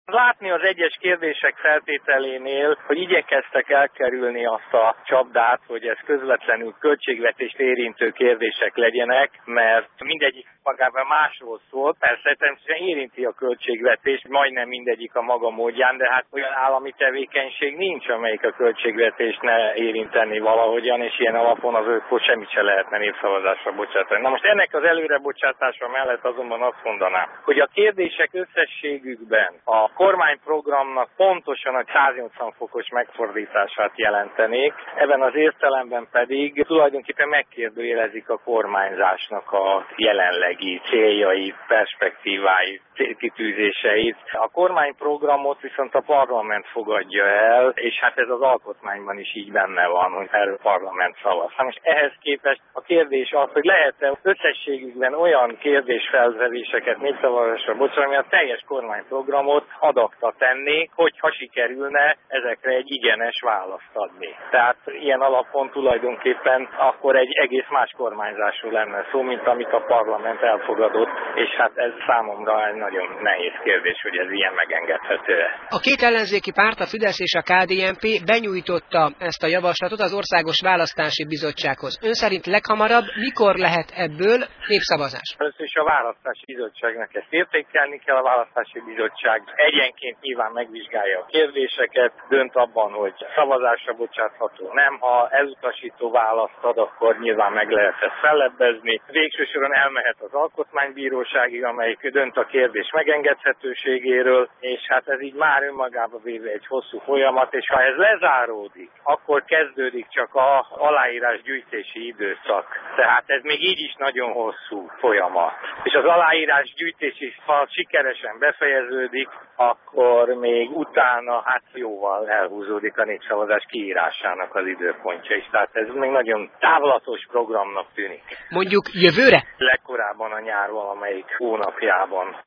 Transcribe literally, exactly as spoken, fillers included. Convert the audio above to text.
Látni az egyes kérdések feltételénél, hogy igyekeztek elkerülni azt a csapdát, hogy ez közvetlenül költségvetést érintő kérdések legyenek, mert mindegyik magában másról szól. Persze természetesen érinti a költségvetést, majdnem mindegyik a maga módján, de hát olyan állami tevékenység nincs, amelyik a költségvetést ne érinteni valahogyan, és ilyen alapon az őkhoz semmit se lehetne népszavazásra bocsátani. Na most ennek az előrebocsátása mellett azonban azt mondanám, hogy a kérdések összességükben a kormányprogramnak pontosan a száznyolcvan fokos megfordítását jelentenék, ebben az értelemben pedig tulajdonképpen megkérdőjelezik a kormányzásnak a jelenlegi céljait, perspektíváit, célkitűzéseit. A kormányprogramot viszont a parlament fogadja el, és hát ez az alkotmányban is így benne van, hogy erről a parlament szavaz. És ehhez képest a kérdés az, hogy lehet-e összességükben olyan kérdésfeltevéseket népszavazásra bocsánat, ami a teljes kormányprogramot adakta tenni, hogyha sikerülne ezekre egy igenes választ adni. Tehát ilyen alapon tulajdonképpen akkor egy egész más kormányzásról lenne szó, mint amit a parlament elfogadott, és hát ez számomra egy nagyon nehéz kérdés, hogy ez ilyen megengedhető. A két ellenzéki párt, a Fidesz és a ká dé en pé benyújtotta ezt a javaslatot az Országos Választási Bizottsághoz. Ön szerint leghamarabb mikor lehet ebből népszavazás? Először is a Választási Bizottságnak ezt értékelni kell, a Választási Bizottság egyenként nyilván megvizsgálja a kérdéseket, dönt abban, hogy szavazásra bocsátható nem. Ha elutasító választ ad, akkor nyilván meg lehet ezt fellebbezni. Végső soron elmehet az Alkotmánybíróságig, amelyik dönt a kérdés megengedhetőségéről, és hát ez így már önmagába véve egy hosszú folyamat, és ha ez lezáródik, akkor kezdődik csak a aláírás gyűjtési időszak. Tehát ez még így is nagyon hosszú folyamat. És az aláírás gyűjtési, ha sikeresen befejeződik, akkor még utána hát jóval elhúzódik a népszavazás kiírásának az időpontja is. Tehát ez még nagyon távlatos programnak tűnik. Mondjuk jövőre? Legkorábban a nyár valamelyik hónapjában.